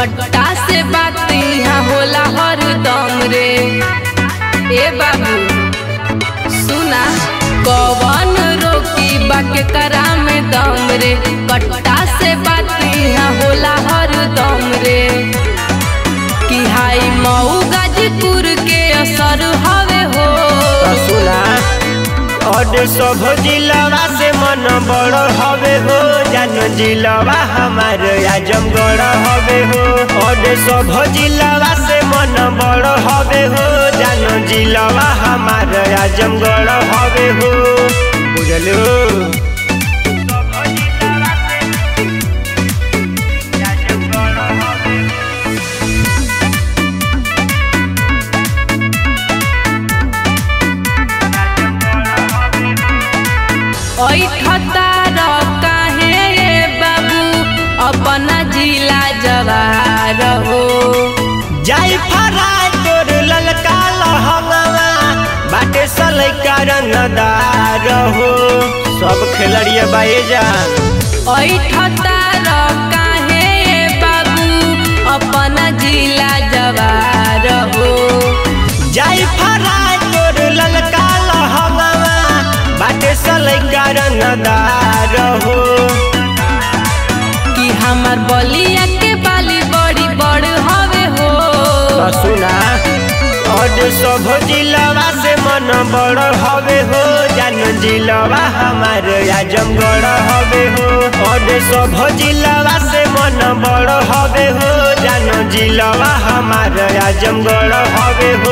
कट्टा से बात यहाँ होला हर दम रे। ए बाबू सुना कवन रोकी बाके करा में दम रे। कट्टा से बात यहाँ होला हर दम रे। कि हाई मऊ गाजीपुर के असर हवे हो। सुना और सब जिलावा से मन बड़ हवे हो। जान जिलावा हमार आजमगढ़ हवे हो। और सब जिलावा से मन बड़ हवे हो। जान जिलावा हमार आजमगढ़ हवे हो। बुझलो काहे बाबू अपना जिला जवार हो। जाई फराय तोर ललका लहंगवा बाटे सलैका रंगदार हो। सब खिलड़िया बाए जान काहे बाबू अपना जिला जवार हो। जाई फराय तोर ललका लहंगवा बाटे सलैका रंगदार हो। कि हमार बलिया के बाली बड़ी बड़ हवे हो। सुना और सब जिलावा से मन बड़ हवे हो। जान जिलावा हमार आजमगढ़ हवे हो। और सब जिलावा से मन बड़ हवे हो। जान जिलावा हमार आजमगढ़ हवे हो।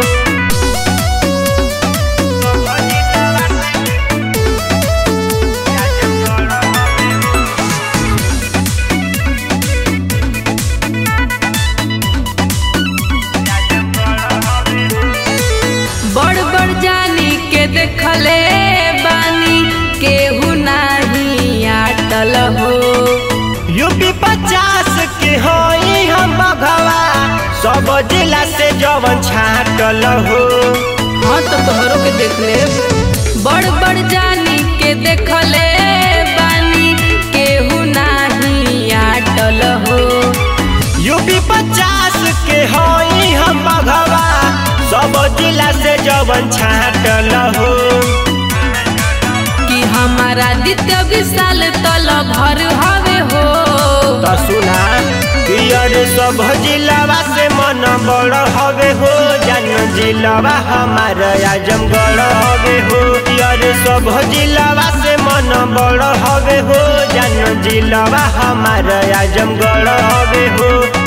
बड़ बड़ जानी के देखले बानी केहू नाही आटल हो। यूपी 50 के होई हम बघवा सब जिला से जवन छाटल हो। हाँ तो तोहरों के देख ले। बड़ बड़ जानी के देखले बानी केहू नाही आटल हो। यूपी 50 के होई हम बघवा सब जिला से जवन छाटल हो। कि हमारा द्वितीय विशाल तल भर हवे हो। तो सुना यार सब जिलावा से मन बड़ हवे हो। जान जिलावा हमार आजमगढ़ हवे हो। यार सब जिलावा से मन बड़ हवे हो। जान जिलावा हमार आजमगढ़ हवे हो।